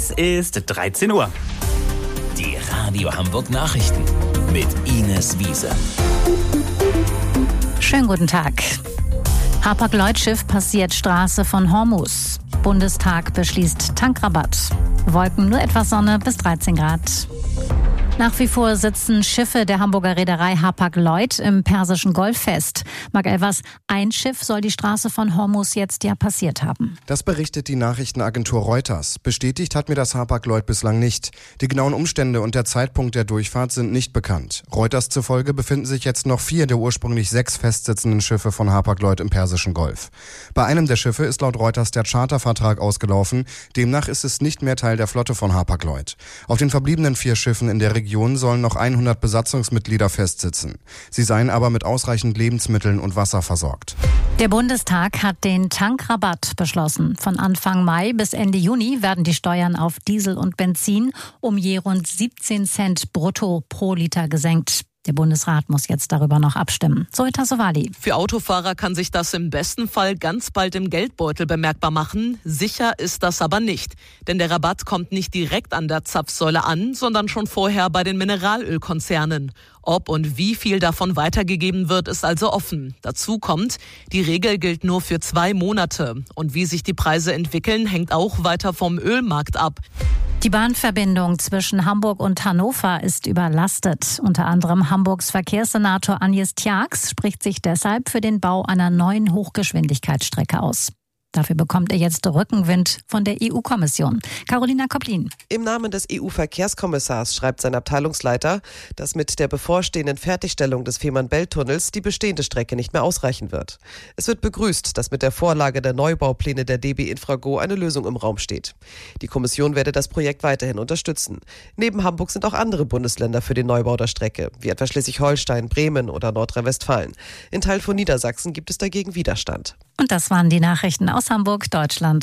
Es ist 13 Uhr. Die Radio Hamburg Nachrichten mit Ines Wiese. Schönen guten Tag. Hapag-Lloyd-Schiff passiert Straße von Hormuz. Bundestag beschließt Tankrabatt. Wolken, nur etwas Sonne bis 13 Grad. Nach wie vor sitzen Schiffe der Hamburger Reederei Hapag-Lloyd im Persischen Golf fest. Marc Elvers, ein Schiff soll die Straße von Hormuz jetzt ja passiert haben. Das berichtet die Nachrichtenagentur Reuters. Bestätigt hat mir das Hapag-Lloyd bislang nicht. Die genauen Umstände und der Zeitpunkt der Durchfahrt sind nicht bekannt. Reuters zufolge befinden sich jetzt noch 4 der ursprünglich 6 festsitzenden Schiffe von Hapag-Lloyd im Persischen Golf. Bei einem der Schiffe ist laut Reuters der Chartervertrag ausgelaufen. Demnach ist es nicht mehr Teil der Flotte von Hapag-Lloyd. Auf den verbliebenen 4 Schiffen in der Region sollen noch 100 Besatzungsmitglieder festsitzen. Sie seien aber mit ausreichend Lebensmitteln und Wasser versorgt. Der Bundestag hat den Tankrabatt beschlossen. Von Anfang Mai bis Ende Juni werden die Steuern auf Diesel und Benzin um je rund 17 Cent brutto pro Liter gesenkt. Der Bundesrat muss jetzt darüber noch abstimmen. Zoe Tassovali. Für Autofahrer kann sich das im besten Fall ganz bald im Geldbeutel bemerkbar machen. Sicher ist das aber nicht. Denn der Rabatt kommt nicht direkt an der Zapfsäule an, sondern schon vorher bei den Mineralölkonzernen. Ob und wie viel davon weitergegeben wird, ist also offen. Dazu kommt, die Regel gilt nur für 2 Monate. Und wie sich die Preise entwickeln, hängt auch weiter vom Ölmarkt ab. Die Bahnverbindung zwischen Hamburg und Hannover ist überlastet. Unter anderem Hamburgs Verkehrssenator Agnes Tjax spricht sich deshalb für den Bau einer neuen Hochgeschwindigkeitsstrecke aus. Dafür bekommt er jetzt Rückenwind von der EU-Kommission. Carolina Koplin. Im Namen des EU-Verkehrskommissars schreibt sein Abteilungsleiter, dass mit der bevorstehenden Fertigstellung des Fehmarn-Belt-Tunnels die bestehende Strecke nicht mehr ausreichen wird. Es wird begrüßt, dass mit der Vorlage der Neubaupläne der DB Infrago eine Lösung im Raum steht. Die Kommission werde das Projekt weiterhin unterstützen. Neben Hamburg sind auch andere Bundesländer für den Neubau der Strecke, wie etwa Schleswig-Holstein, Bremen oder Nordrhein-Westfalen. In Teilen von Niedersachsen gibt es dagegen Widerstand. Und das waren die Nachrichten aus Hamburg, Deutschland